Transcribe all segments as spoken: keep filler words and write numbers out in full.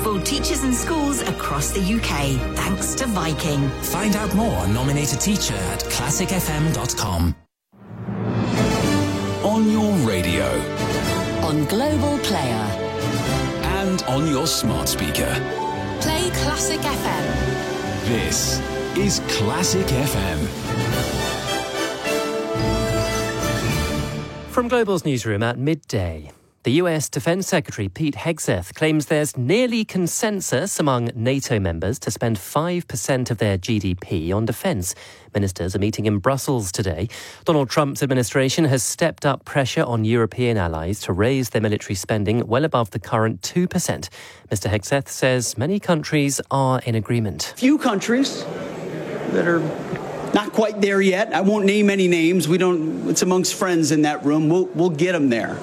for teachers and schools across the U K, thanks to Viking. Find out more and nominate a teacher at classic f m dot com. On your radio. On Global Player. And on your smart speaker. Play Classic F M. This is Classic F M. From Global's newsroom at midday, the U S Defence Secretary Pete Hegseth claims there's nearly consensus among NATO members to spend five percent of their G D P on defence. Ministers are meeting in Brussels today. Donald Trump's administration has stepped up pressure on European allies to raise their military spending well above the current two percent. Mister Hegseth says many countries are in agreement. Few countries that are not quite there yet. I won't name any names. We don't. It's amongst friends in that room. We'll we'll get them there.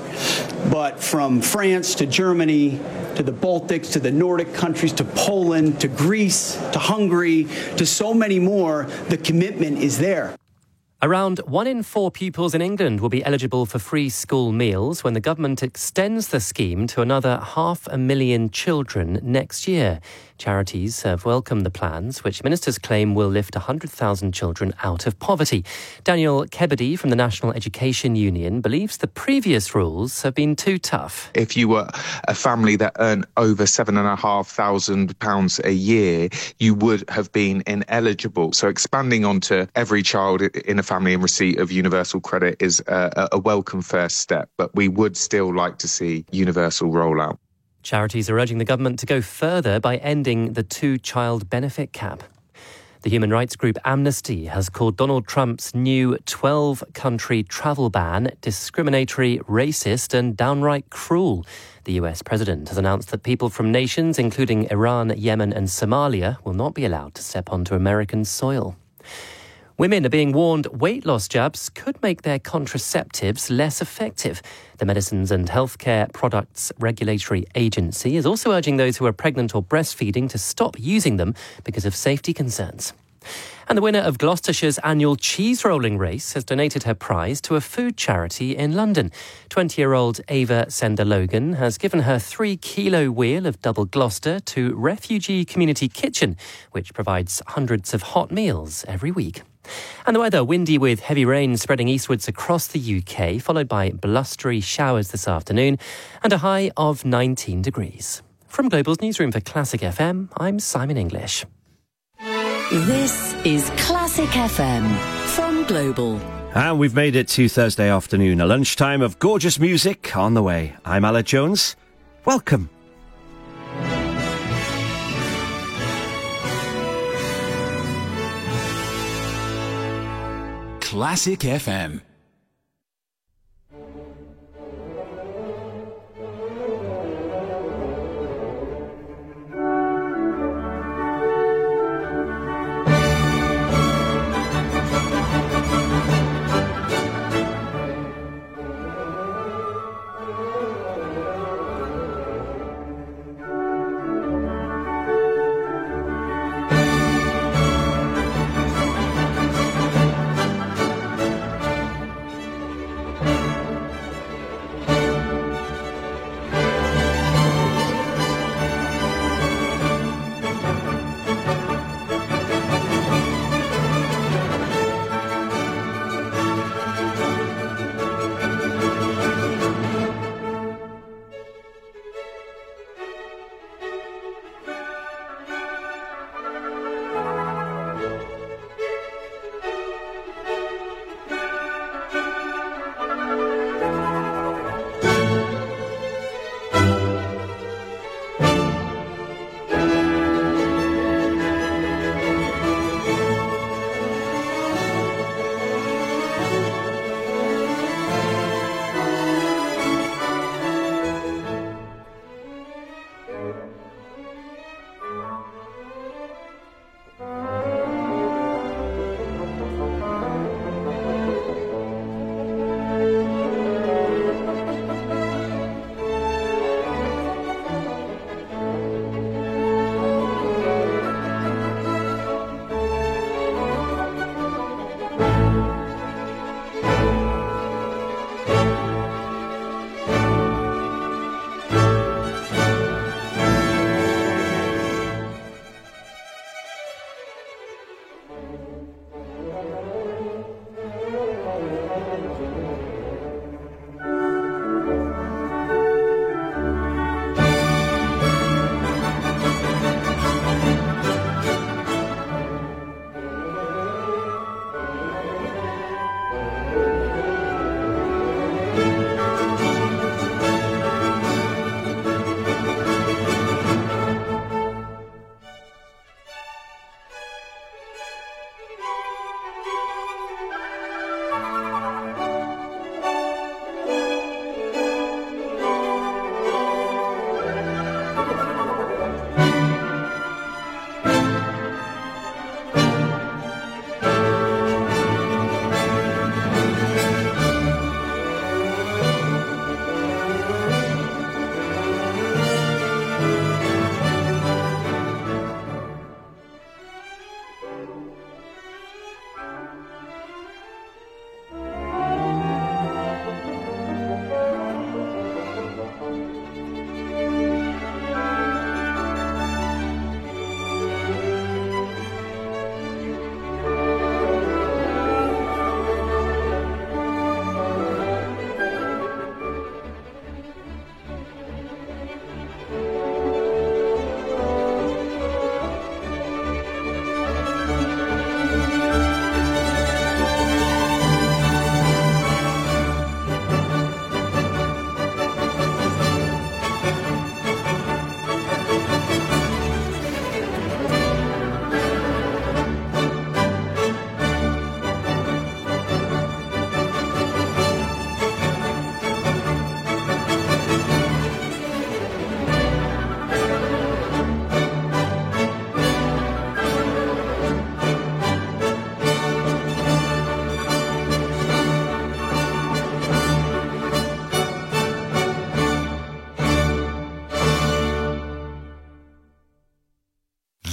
But from France to Germany to the Baltics to the Nordic countries to Poland to Greece to Hungary to so many more, the commitment is there. Around one in four pupils in England will be eligible for free school meals when the government extends the scheme to another half a million children next year. Charities have welcomed the plans, which ministers claim will lift one hundred thousand children out of poverty. Daniel Kebede from the National Education Union believes the previous rules have been too tough. If you were a family that earned over seven and a half thousand pounds a year, you would have been ineligible. So expanding onto every child in a family in receipt of universal credit is a, a welcome first step, but we would still like to see universal rollout. Charities are urging the government to go further by ending the two-child benefit cap. The human rights group Amnesty has called Donald Trump's new twelve-country travel ban discriminatory, racist and downright cruel. The U S president has announced that people from nations including Iran, Yemen and Somalia will not be allowed to step onto American soil. Women are being warned weight loss jabs could make their contraceptives less effective. The Medicines and Healthcare Products Regulatory Agency is also urging those who are pregnant or breastfeeding to stop using them because of safety concerns. And the winner of Gloucestershire's annual cheese rolling race has donated her prize to a food charity in London. twenty-year-old Ava Sender-Logan has given her three-kilo wheel of Double Gloucester to Refugee Community Kitchen, which provides hundreds of hot meals every week. And the weather, windy with heavy rain spreading eastwards across the U K, followed by blustery showers this afternoon, and a high of nineteen degrees. From Global's newsroom for Classic F M, I'm Simon English. This is Classic F M from Global. And we've made it to Thursday afternoon, a lunchtime of gorgeous music on the way. I'm Aled Jones. Welcome. Classic F M.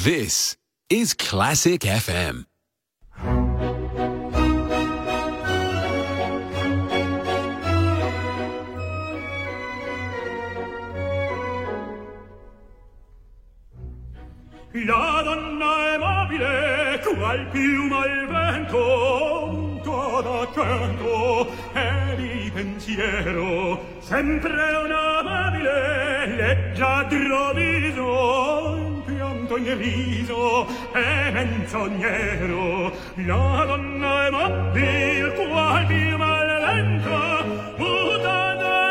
This is Classic F M. La donna è mobile, qual piuma il vento, muta d'accanto, e di pensiero, sempre una amabile, leggiadro viso, in pianto in riso, e menzognero. La donna è mobile, qual piuma il vento, muta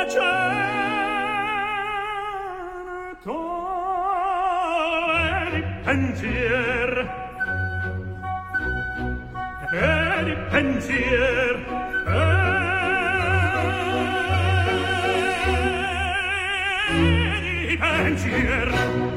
d'accanto, pensier e di pensier e di pensier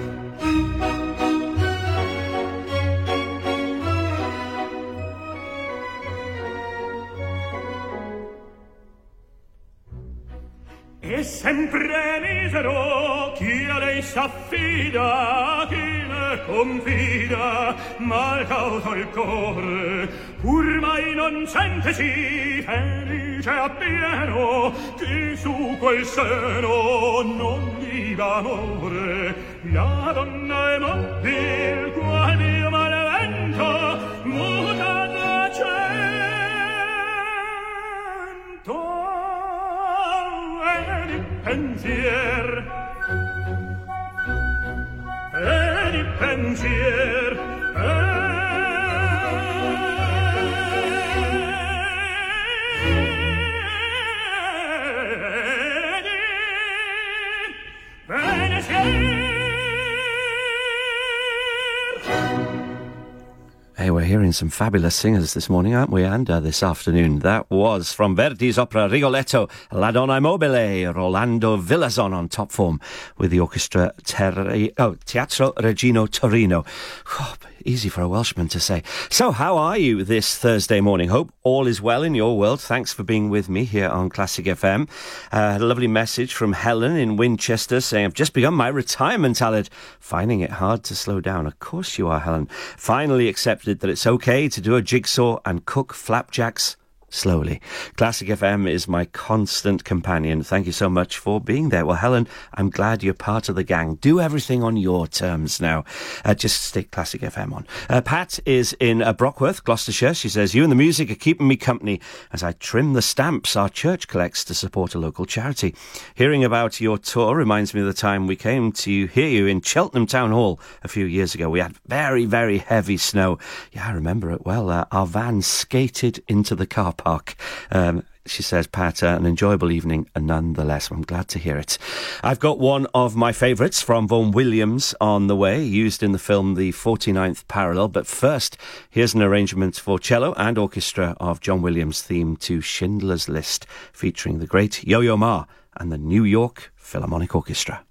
e sempre misero chi a lei s'affida, chi ne confida, mal causa il cuore, pur mai non sentesi felice appieno, chi su quel seno non viva amore. La donna è mobil, qual mio malevento, muta d'accento e di pensier e di pensier e di pensier. Hey, we're hearing some fabulous singers this morning, aren't we, and uh, this afternoon. That was from Verdi's opera Rigoletto, La Donna Mobile, Rolando Villazon on top form with the orchestra Ter- oh, Teatro Regino Torino. Oh, easy for a Welshman to say. So, how are you this Thursday morning? Hope all is well in your world. Thanks for being with me here on Classic F M. Uh, had a lovely message from Helen in Winchester saying, I've just begun my retirement, Aled. Finding it hard to slow down. Of course you are, Helen. Finally accepted that it's okay to do a jigsaw and cook flapjacks slowly. Classic F M is my constant companion. Thank you so much for being there. Well, Helen, I'm glad you're part of the gang. Do everything on your terms now. Uh, just stick Classic F M on. Uh, Pat is in uh, Brockworth, Gloucestershire. She says, you and the music are keeping me company as I trim the stamps our church collects to support a local charity. Hearing about your tour reminds me of the time we came to hear you in Cheltenham Town Hall a few years ago. We had very, very heavy snow. Yeah, I remember it well. Uh, our van skated into the car park. Um, she says, Pat, uh, an enjoyable evening uh, nonetheless. I'm glad to hear it. I've got one of my favourites from Vaughan Williams on the way, used in the film The forty-ninth Parallel. But first, here's an arrangement for cello and orchestra of John Williams' theme to Schindler's List, featuring the great Yo-Yo Ma and the New York Philharmonic Orchestra.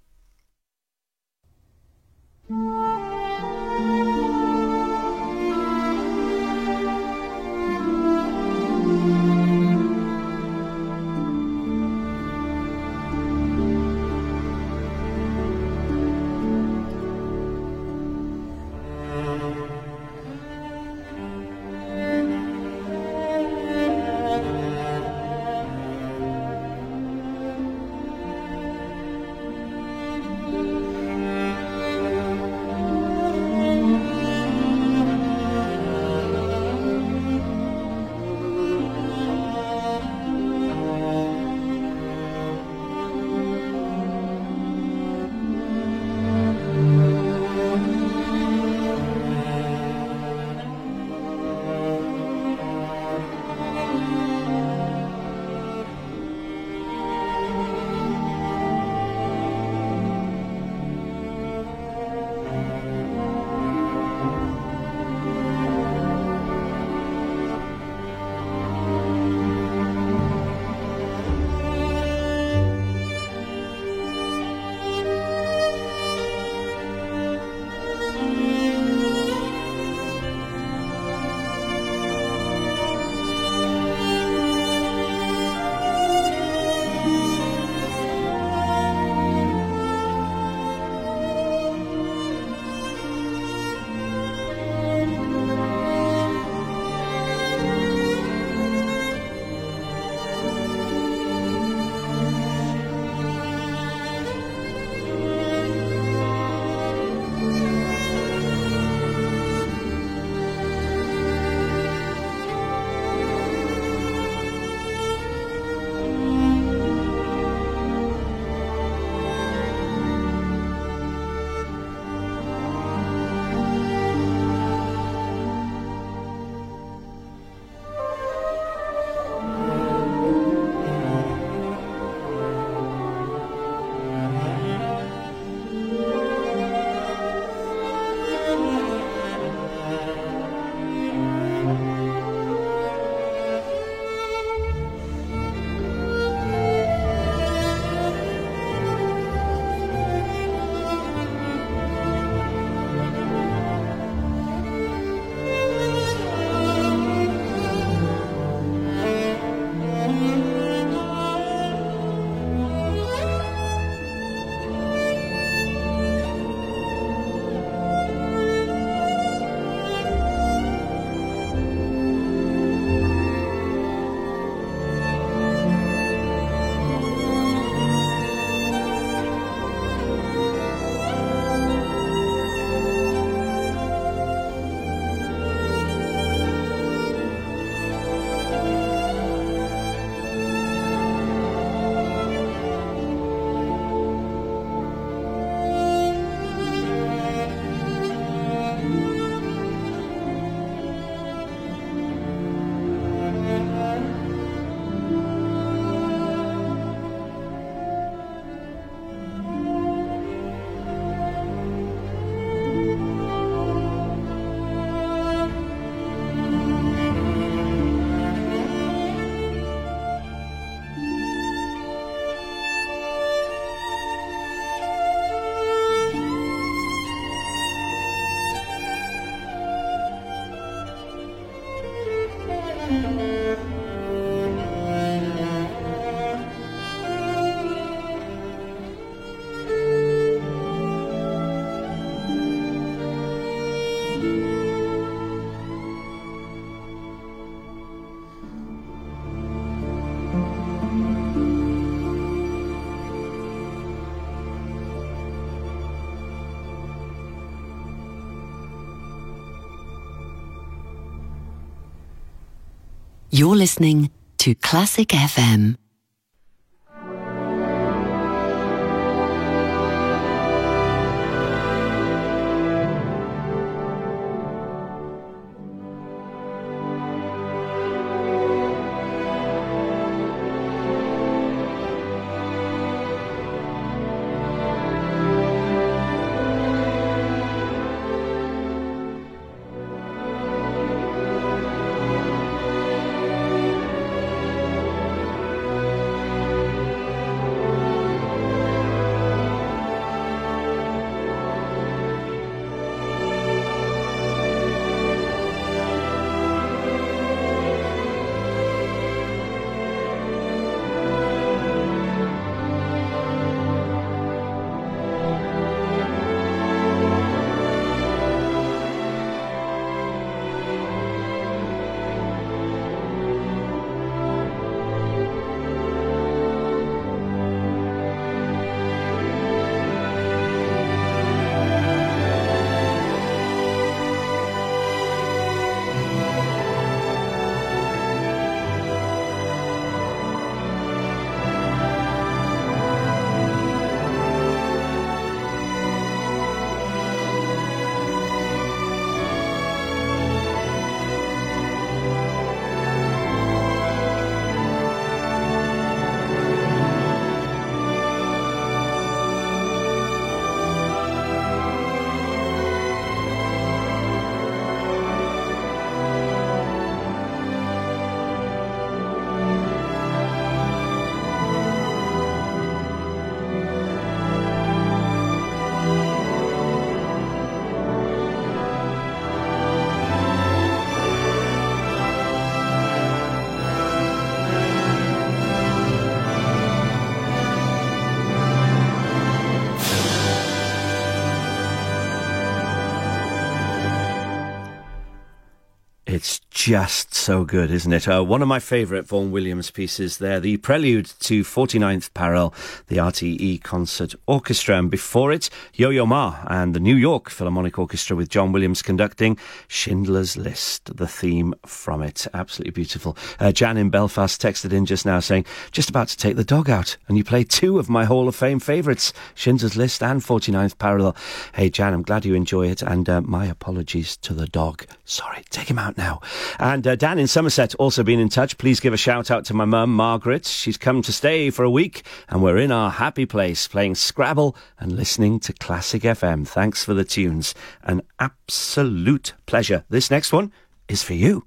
You're listening to Classic F M. It's just so good, isn't it? Uh, one of my favourite Vaughan Williams pieces there, the prelude to forty-ninth Parallel, the R T E Concert Orchestra. And before it, Yo-Yo Ma and the New York Philharmonic Orchestra with John Williams conducting Schindler's List, the theme from it. Absolutely beautiful. Uh, Jan in Belfast texted in just now saying, just about to take the dog out, and you play two of my Hall of Fame favourites, Schindler's List and forty-ninth Parallel. Hey, Jan, I'm glad you enjoy it, and uh, my apologies to the dog. Sorry, take him out now. And uh, Dan in Somerset also been in touch. Please give a shout out to my mum, Margaret. She's come to stay for a week, and we're in our happy place playing Scrabble and listening to Classic F M. Thanks for the tunes. An absolute pleasure. This next one is for you.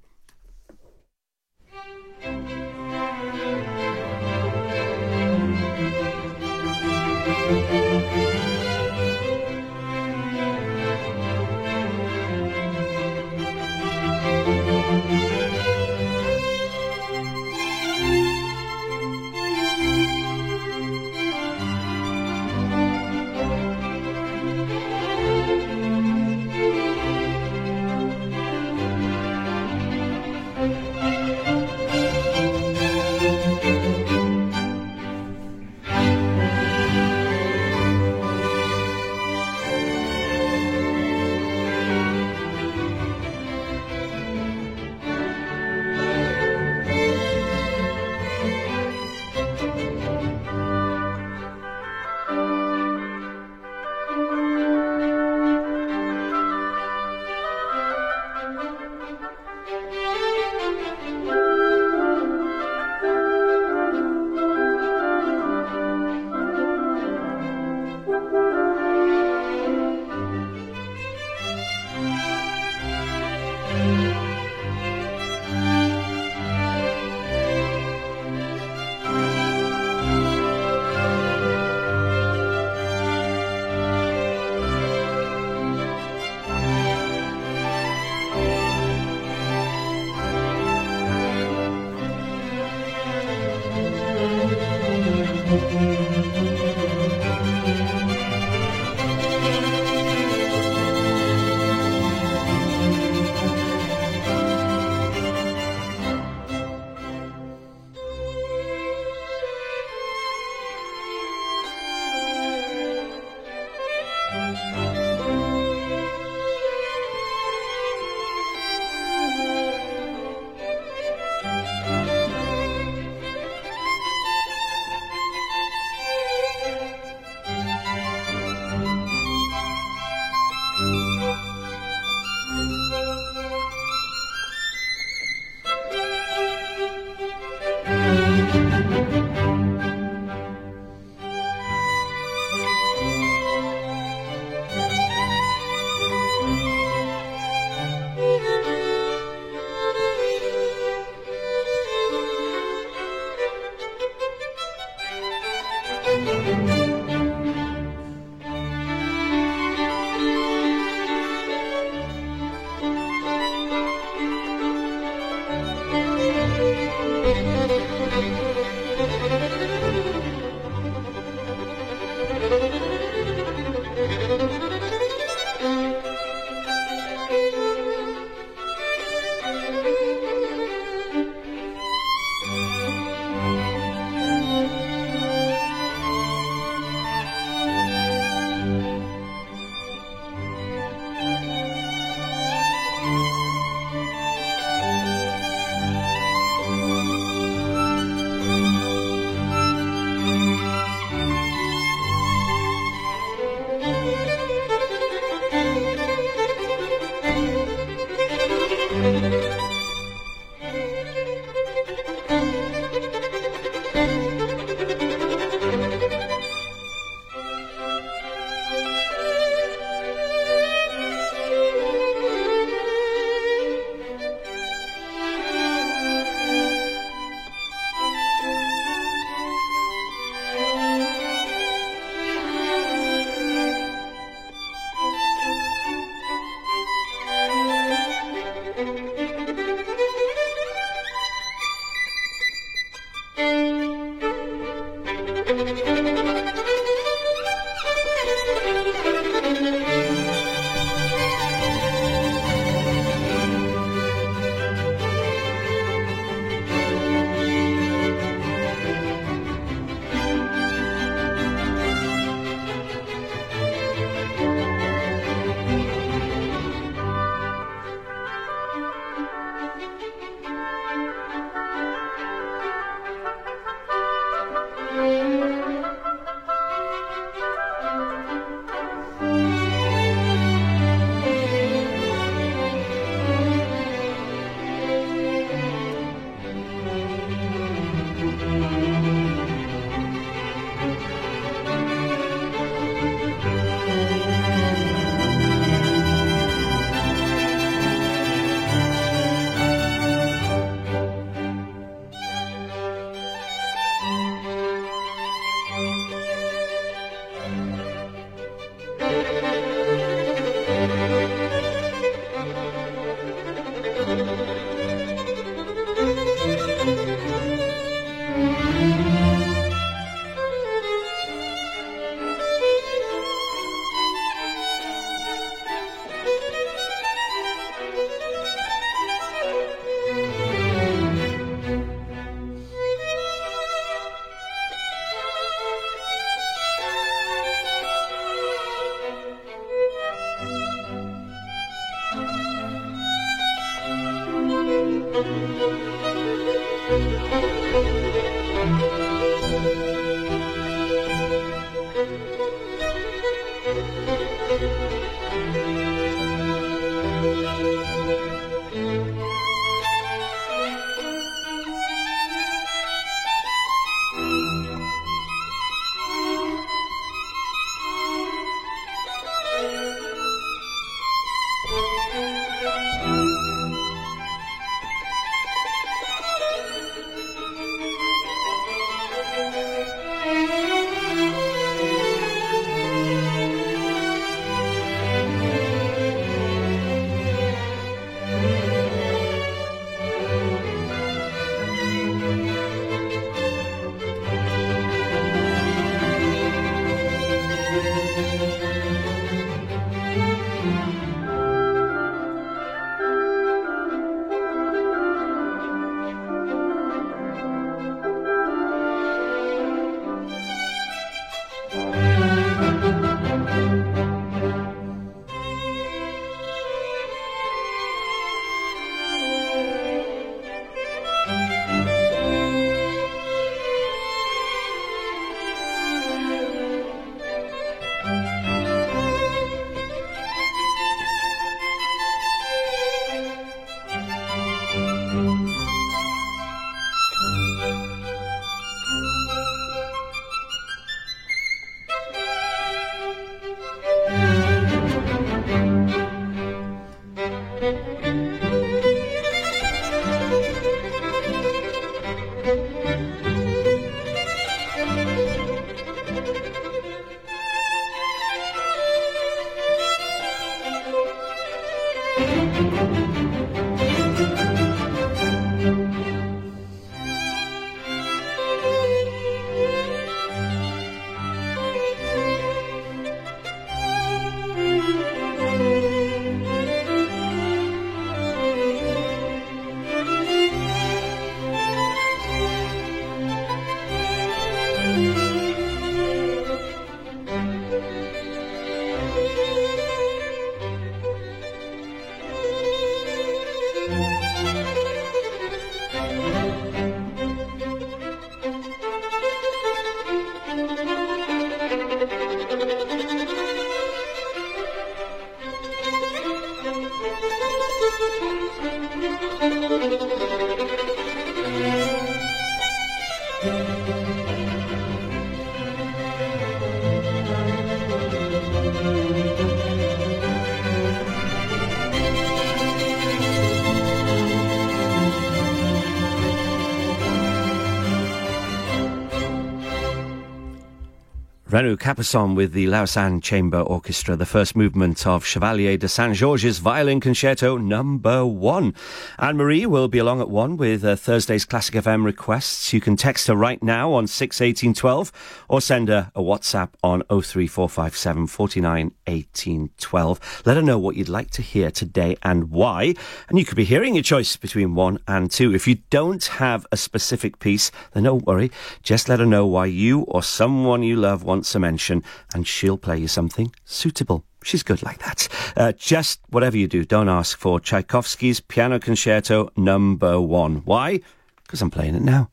Renu Capasson with the Lausanne Chamber Orchestra, the first movement of Chevalier de Saint-Georges Violin Concerto number one. Anne-Marie will be along at one with uh, Thursday's Classic F M requests. You can text her right now on six eighteen twelve or send her a WhatsApp on oh three four five seven four nine one eight one two. Let her know what you'd like to hear today and why. And you could be hearing your choice between one and two. If you don't have a specific piece, then don't worry. Just let her know why you or someone you love wants a mention, and she'll play you something suitable. She's good like that. Uh, just whatever you do, don't ask for Tchaikovsky's Piano Concerto number one. Why? Because I'm playing it now.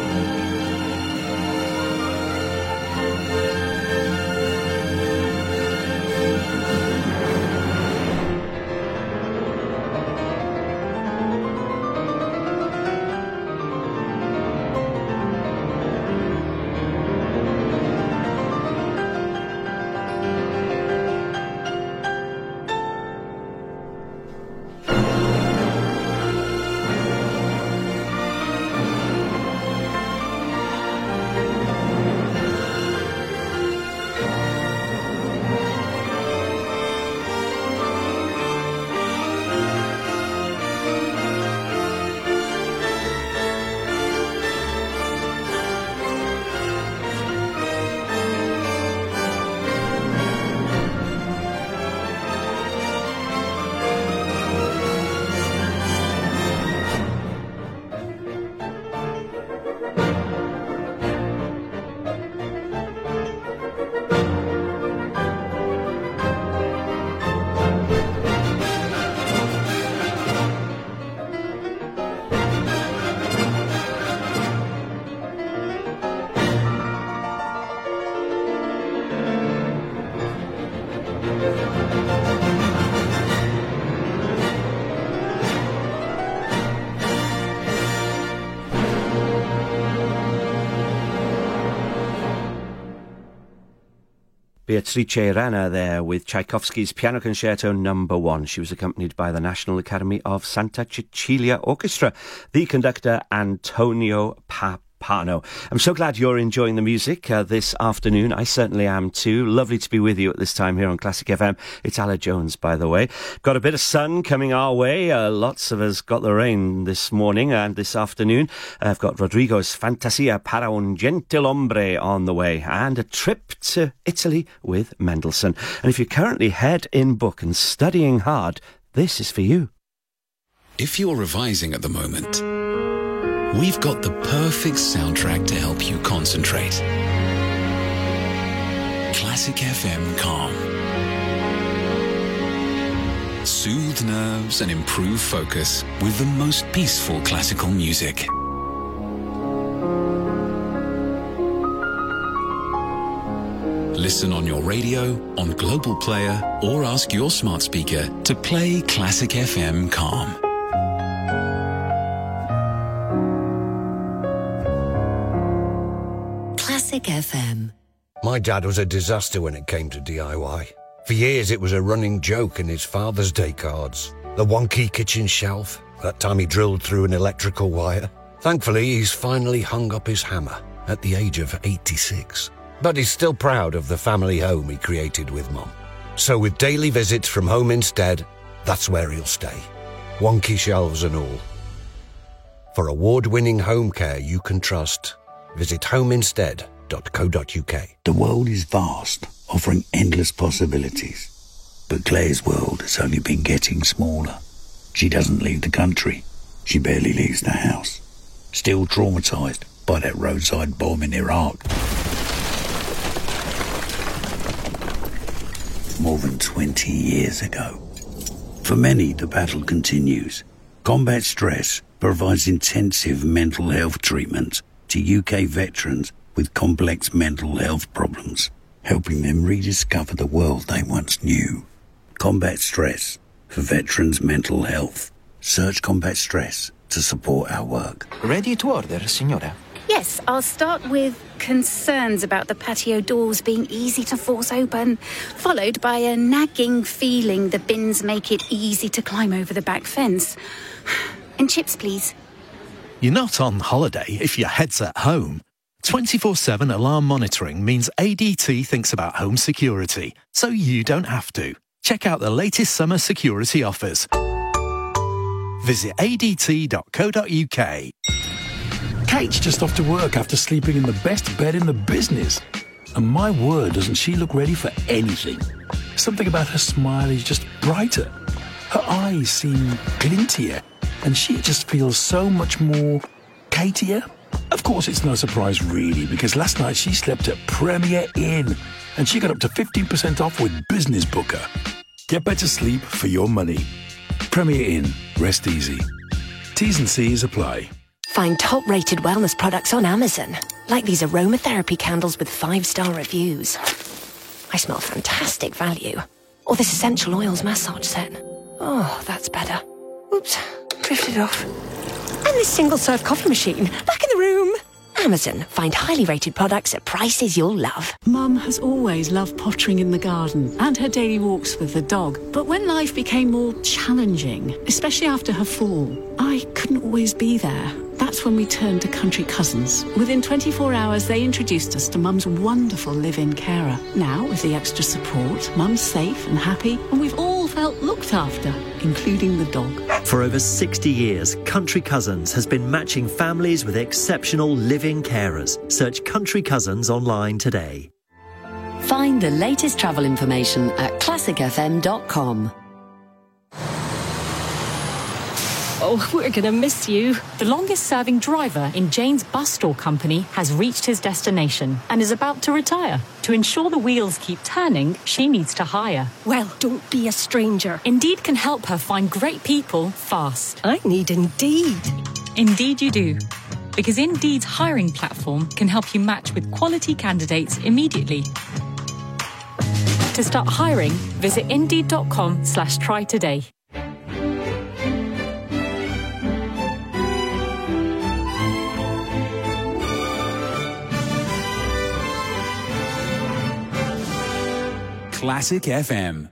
Beatrice Rana there with Tchaikovsky's Piano Concerto Number One. She was accompanied by the National Academy of Santa Cecilia Orchestra, the conductor Antonio Papano. I'm so glad you're enjoying the music uh, this afternoon. I certainly am too. Lovely to be with you at this time here on Classic F M. It's Ala Jones, by the way. Got a bit of sun coming our way. Uh, lots of us got the rain this morning and this afternoon. Uh, I've got Rodrigo's Fantasia para un Gentilhombre on the way, and a trip to Italy with Mendelssohn. And if you're currently head in book and studying hard, this is for you. If you're revising at the moment, we've got the perfect soundtrack to help you concentrate. Classic F M Calm. Soothe nerves and improve focus with the most peaceful classical music. Listen on your radio, on Global Player, or ask your smart speaker to play Classic F M Calm. Classic F M. My dad was a disaster when it came to D I Y. For years it was a running joke in his Father's Day cards. The wonky kitchen shelf, that time he drilled through an electrical wire. Thankfully, he's finally hung up his hammer at the age of eighty-six. But he's still proud of the family home he created with Mum. So with daily visits from Home Instead, that's where he'll stay. Wonky shelves and all. For award-winning home care you can trust, visit home instead dot co dot uk. The world is vast, offering endless possibilities. But Claire's world has only been getting smaller. She doesn't leave the country. She barely leaves the house. Still traumatised by that roadside bomb in Iraq. More than twenty years ago. For many, the battle continues. Combat Stress provides intensive mental health treatment to U K veterans with complex mental health problems, helping them rediscover the world they once knew. Combat Stress for veterans' mental health. Search Combat Stress to support our work. Ready to order, signora? Yes, I'll start with concerns about the patio doors being easy to force open, followed by a nagging feeling the bins make it easy to climb over the back fence. And chips, please. You're not on holiday if your head's at home. twenty-four seven alarm monitoring means A D T thinks about home security, so you don't have to. Check out the latest summer security offers. Visit A D T dot co dot uk. Kate's just off to work after sleeping in the best bed in the business. And my word, doesn't she look ready for anything? Something about her smile is just brighter. Her eyes seem glintier. And she just feels so much more Katier. Of course, it's no surprise really, because last night she slept at Premier Inn and she got up to fifteen percent off with Business Booker. Get better sleep for your money. Premier Inn. Rest easy. T's and C's apply. Find top-rated wellness products on Amazon, like these aromatherapy candles with five-star reviews. I smell fantastic value. Or this essential oils massage set. Oh, that's better. Oops, drifted off. And this single-serve coffee machine, back in the room. Amazon. Find highly rated products at prices you'll love. Mum has always loved pottering in the garden and her daily walks with the dog. But when life became more challenging, especially after her fall, I couldn't always be there. That's when we turned to Country Cousins. Within twenty-four hours, they introduced us to Mum's wonderful live-in carer. Now, with the extra support, Mum's safe and happy, and we've all felt looked after, including the dog. For over sixty years, Country Cousins has been matching families with exceptional live-in carers. Search Country Cousins online today. Find the latest travel information at classic f m dot com. Oh, we're going to miss you. The longest-serving driver in Jane's bus store company has reached his destination and is about to retire. To ensure the wheels keep turning, she needs to hire. Well, don't be a stranger. Indeed can help her find great people fast. I need Indeed. Indeed you do. Because Indeed's hiring platform can help you match with quality candidates immediately. To start hiring, visit indeed.com slash try today. Classic F M.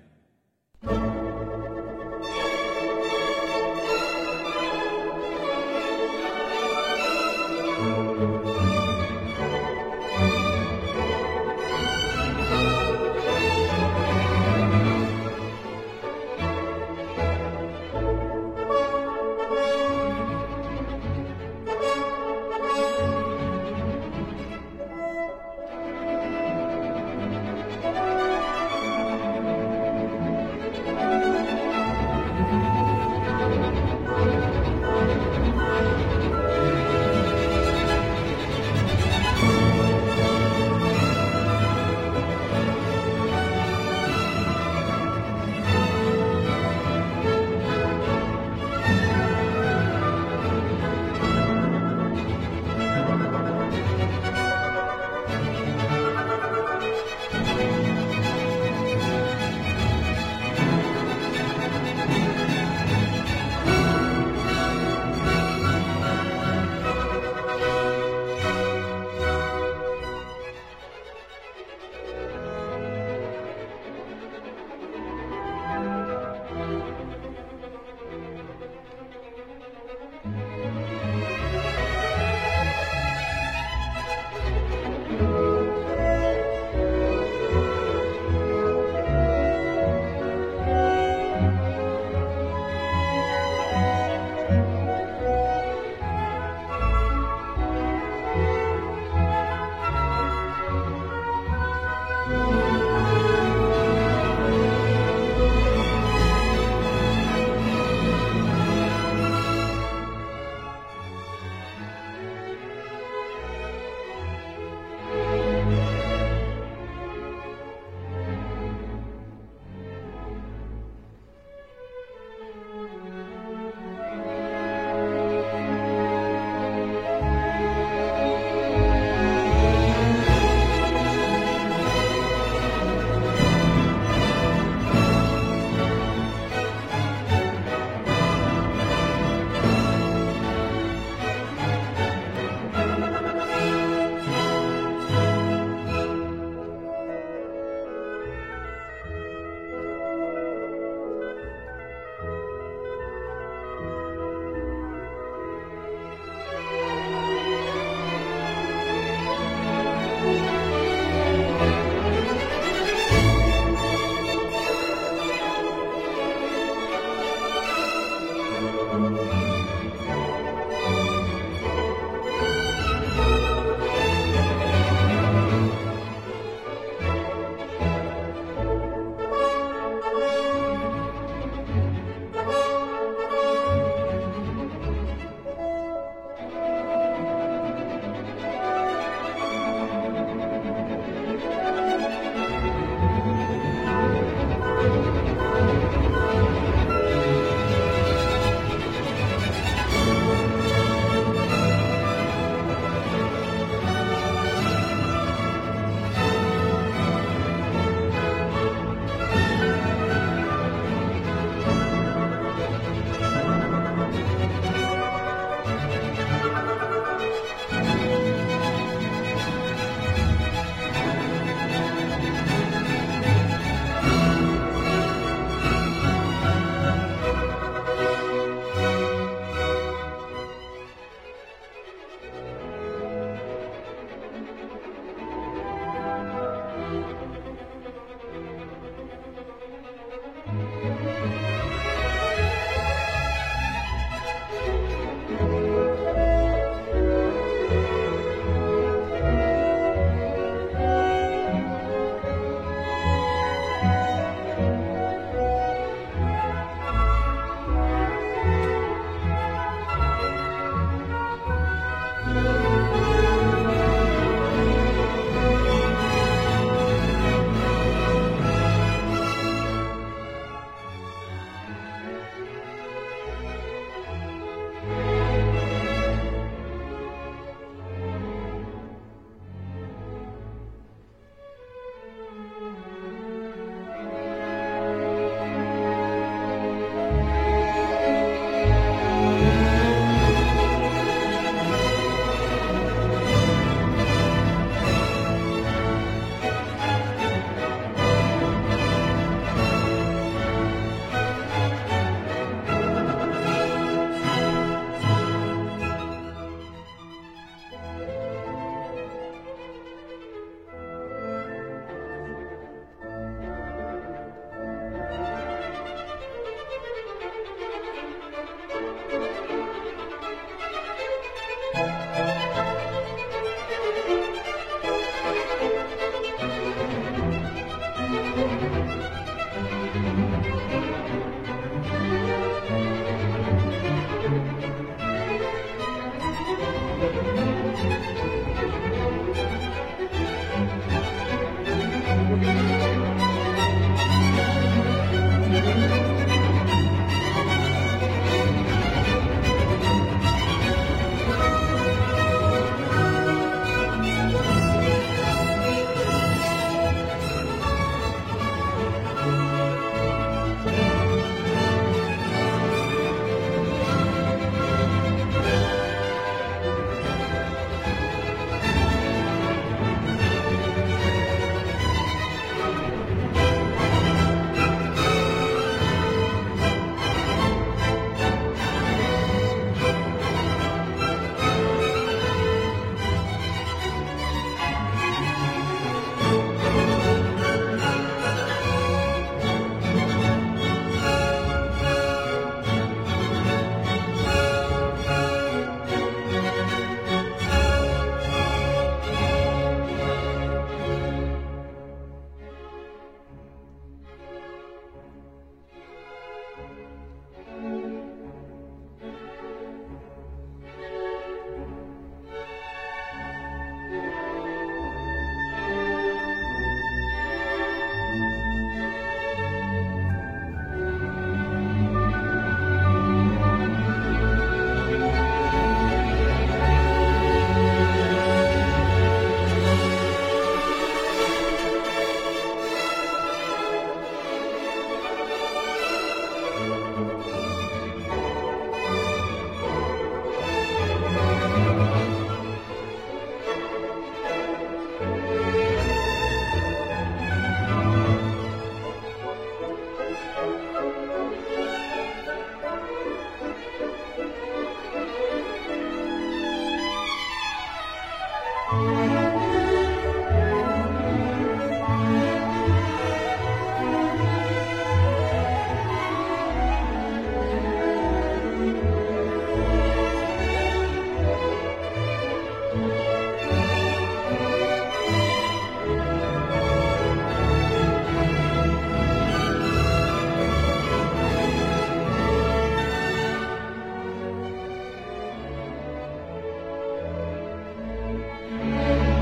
Thank you.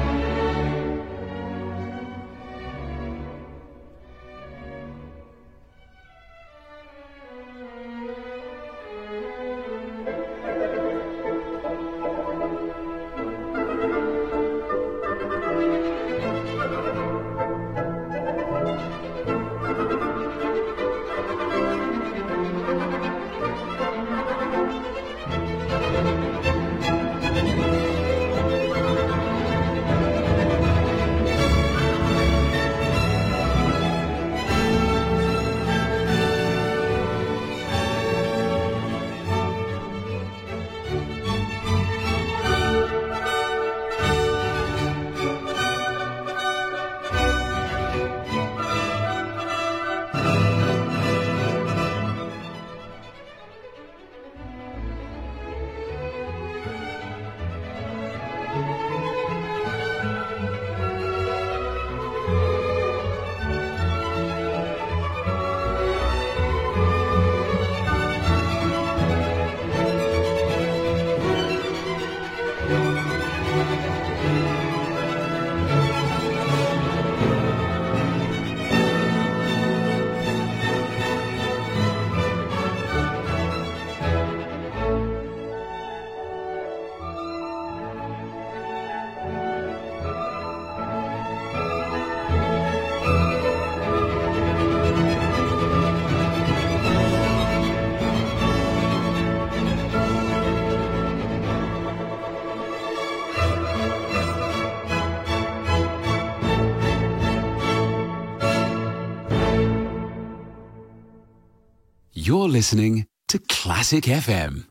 You're listening to Classic F M.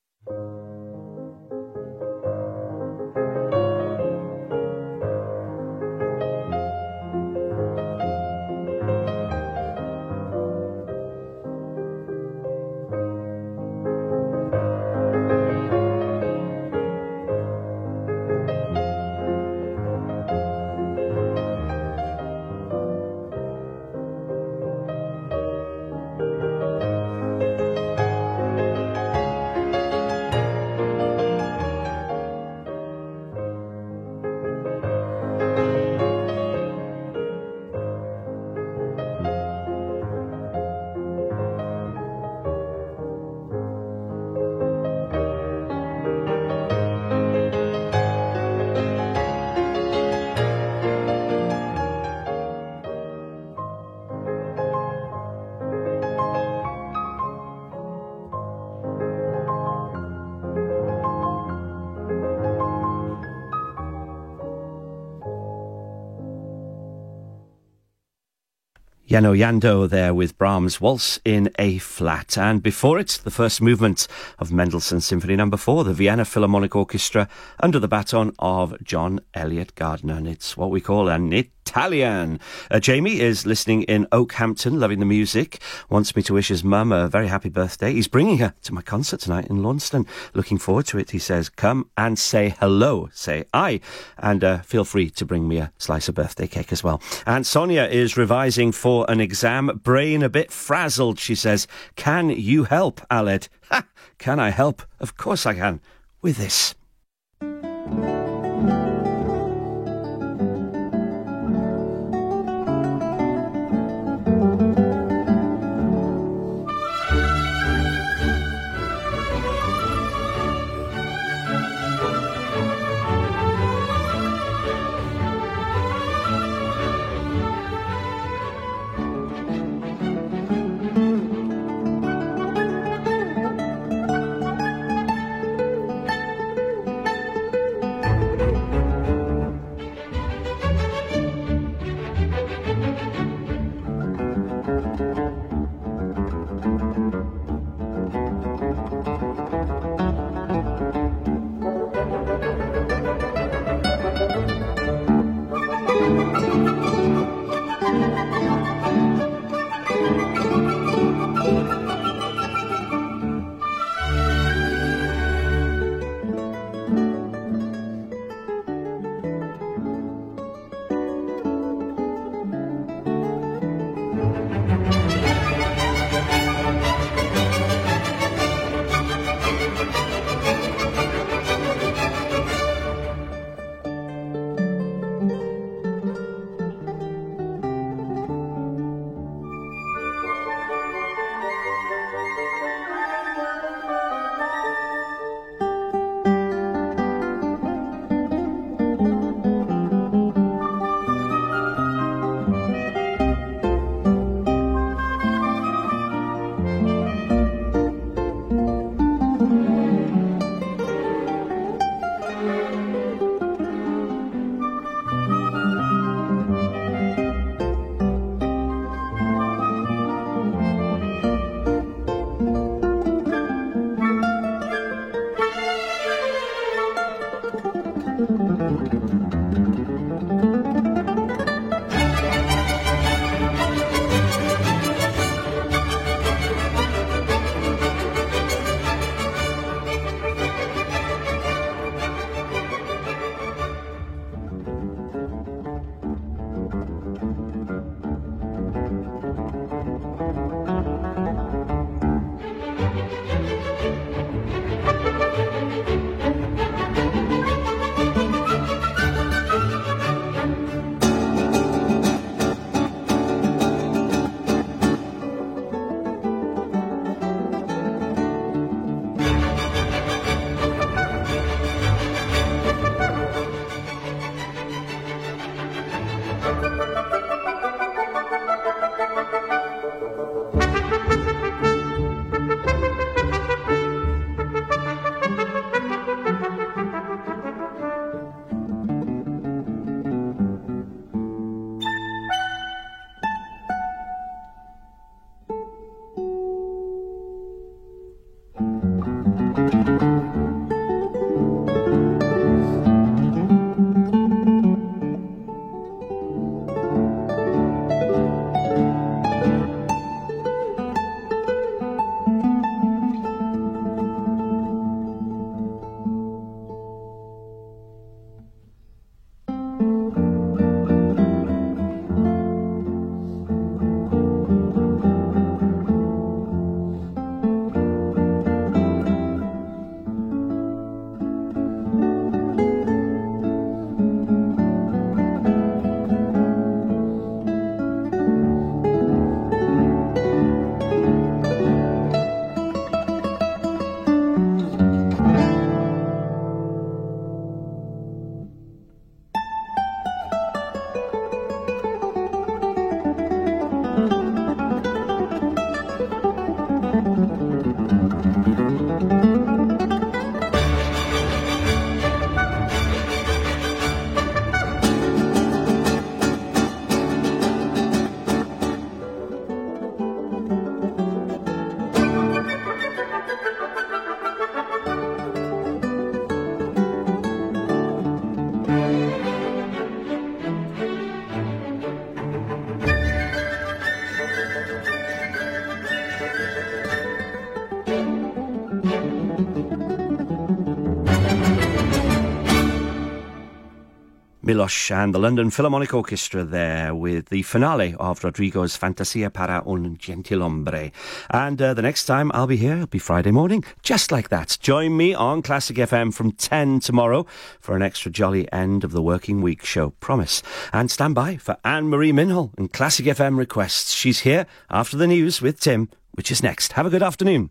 Yano Yando there with Brahms' Waltz in A Flat. And before it, the first movement of Mendelssohn Symphony Number four, the Vienna Philharmonic Orchestra, under the baton of John Elliott Gardner. And it's what we call an Italian. Uh, Jamie is listening in Oakhampton, loving the music, wants me to wish his mum a very happy birthday. He's bringing her to my concert tonight in Launceston. Looking forward to it. He says, come and say hello, say I, and uh, feel free to bring me a slice of birthday cake as well. And Sonia is revising for an exam, brain a bit frazzled, she says. Can you help, Aled? Ha! Can I help? Of course I can. With this. Milosh and the London Philharmonic Orchestra there with the finale of Rodrigo's Fantasia para un Gentilhombre. And uh, the next time I'll be here, it'll be Friday morning, just like that. Join me on Classic F M from ten tomorrow for an extra jolly end of the working week show, promise. And stand by for Anne-Marie Minhall and Classic F M requests. She's here after the news with Tim, which is next. Have a good afternoon.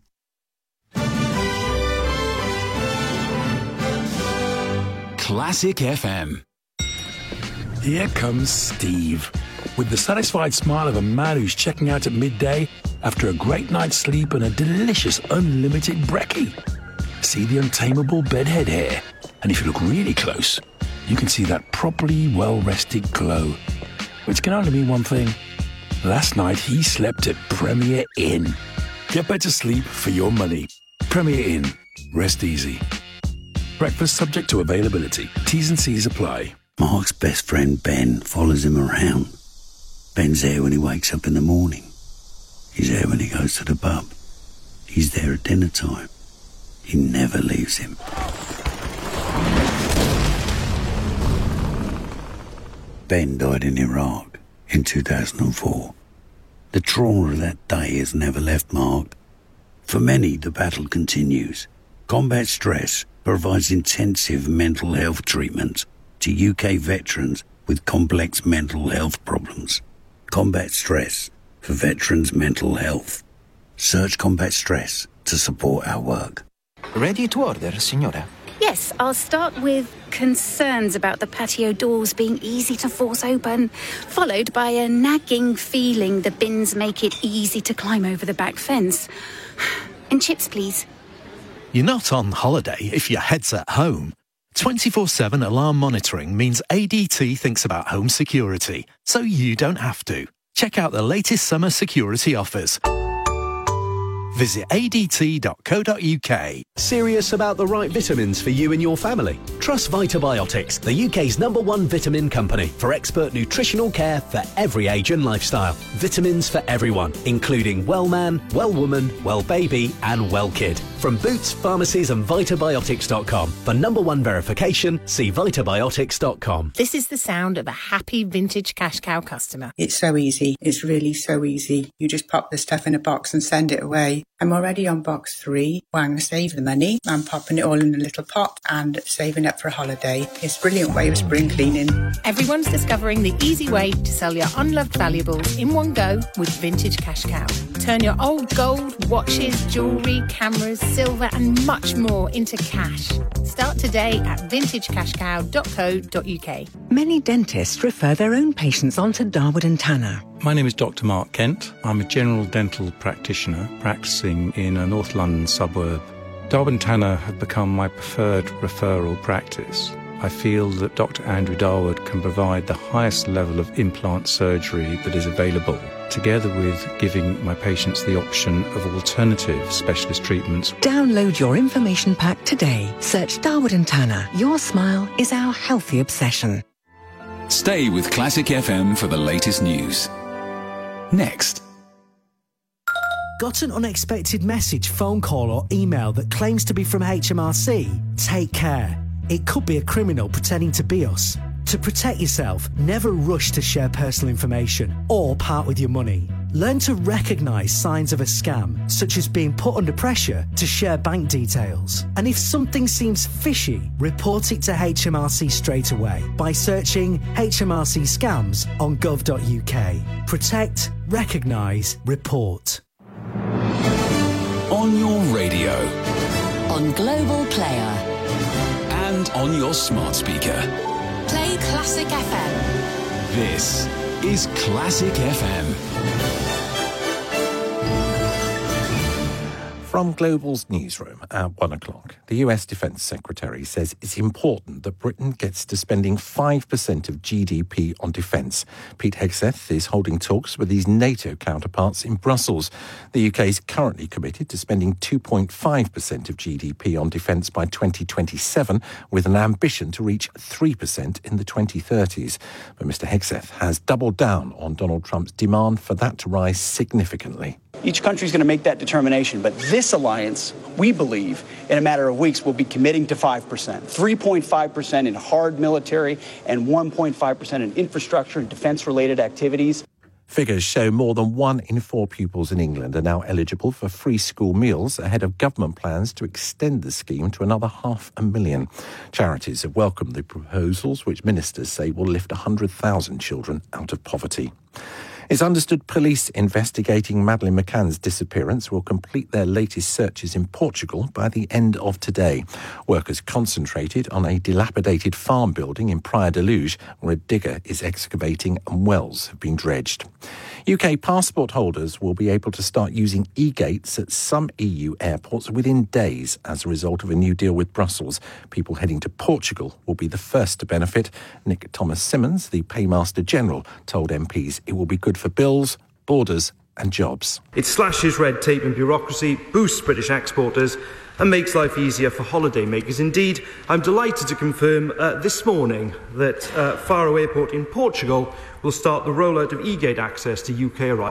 Classic F M. Here comes Steve, with the satisfied smile of a man who's checking out at midday after a great night's sleep and a delicious unlimited brekkie. See the untamable bedhead hair, and if you look really close, you can see that properly well-rested glow, which can only mean one thing. Last night he slept at Premier Inn. Get better sleep for your money. Premier Inn. Rest easy. Breakfast subject to availability. T's and C's apply. Mark's best friend Ben follows him around. Ben's there when he wakes up in the morning. He's there when he goes to the pub. He's there at dinner time. He never leaves him. Ben died in Iraq in two thousand four. The trauma of that day has never left Mark. For many, the battle continues. Combat Stress provides intensive mental health treatment to U K veterans with complex mental health problems. Combat Stress for veterans' mental health. Search Combat Stress to support our work. Ready to order, signora? Yes, I'll start with concerns about the patio doors being easy to force open, followed by a nagging feeling the bins make it easy to climb over the back fence. And chips, please. You're not on holiday if your head's at home. twenty-four seven alarm monitoring means A D T thinks about home security, so you don't have to. Check out the latest summer security offers. Visit A D T dot co dot U K. Serious about the right vitamins for you and your family? Trust Vitabiotics, the U K's number one vitamin company, for expert nutritional care for every age and lifestyle. Vitamins for everyone, including well man, well woman, well baby and well kid. From Boots, pharmacies and Vitabiotics dot com. For number one verification, see Vitabiotics dot com. This is the sound of a happy vintage cash cow customer. It's so easy. It's really so easy. You just pop the stuff in a box and send it away. I'm already on box three. Wang, save the money. I'm popping it all in a little pot and saving up for a holiday. It's a brilliant way of spring cleaning. Everyone's discovering the easy way to sell your unloved valuables in one go with Vintage Cash Cow. Turn your old gold, watches, jewellery, cameras, silver and much more into cash. Start today at vintage cash cow dot co dot U K. Many dentists refer their own patients onto Darwood and Tanner. My name is Doctor Mark Kent. I'm a general dental practitioner practicing in a North London suburb. Darwood and Tanner have become my preferred referral practice. I feel that Doctor Andrew Darwood can provide the highest level of implant surgery that is available, together with giving my patients the option of alternative specialist treatments. Download your information pack today. Search Darwood and Tanner. Your smile is our healthy obsession. Stay with Classic F M for the latest news. Next. Got an unexpected message, phone call or email that claims to be from H M R C? Take care. It could be a criminal pretending to be us. To protect yourself, never rush to share personal information or part with your money. Learn to recognise signs of a scam, such as being put under pressure to share bank details. And if something seems fishy, report it to H M R C straight away by searching H M R C scams on gov dot U K. Protect, recognise, report. On your radio. On Global Player. And on your smart speaker. Play Classic F M. This is Classic F M. From Global's newsroom at one o'clock, the U S Defence Secretary says it's important that Britain gets to spending five percent of G D P on defence. Pete Hegseth is holding talks with his NATO counterparts in Brussels. The U K is currently committed to spending two point five percent of G D P on defence by twenty twenty-seven, with an ambition to reach three percent in the twenty thirties. But Mr Hegseth has doubled down on Donald Trump's demand for that to rise significantly. Each country is going to make that determination, but this alliance, we believe, in a matter of weeks, will be committing to five percent. three point five percent in hard military and one point five percent in infrastructure and defence-related activities. Figures show more than one in four pupils in England are now eligible for free school meals ahead of government plans to extend the scheme to another half a million. Charities have welcomed the proposals, which ministers say will lift one hundred thousand children out of poverty. It's understood police investigating Madeleine McCann's disappearance will complete their latest searches in Portugal by the end of today. Workers concentrated on a dilapidated farm building in Praia da Luz, where a digger is excavating and wells have been dredged. U K passport holders will be able to start using e-gates at some E U airports within days as a result of a new deal with Brussels. People heading to Portugal will be the first to benefit. Nick Thomas-Simmons, the Paymaster General, told M Ps it will be good for bills, borders and jobs. It slashes red tape and bureaucracy, boosts British exporters and makes life easier for holidaymakers. Indeed, I'm delighted to confirm uh, this morning that uh, Faro Airport in Portugal will start the rollout of e-gate access to U K arrivals.